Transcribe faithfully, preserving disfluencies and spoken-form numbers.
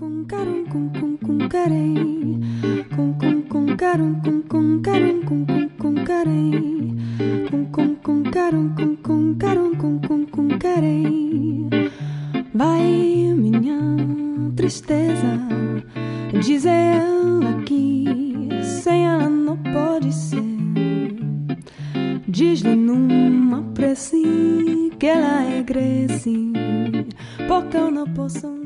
com carum com com com carém com com com carum com com carum com com com carém com com com carum com com carum com com com carém. Vai minha tristeza, diz ela que sem ela não pode ser. Diz-lhe numa prece que ela é Grece, porque eu não posso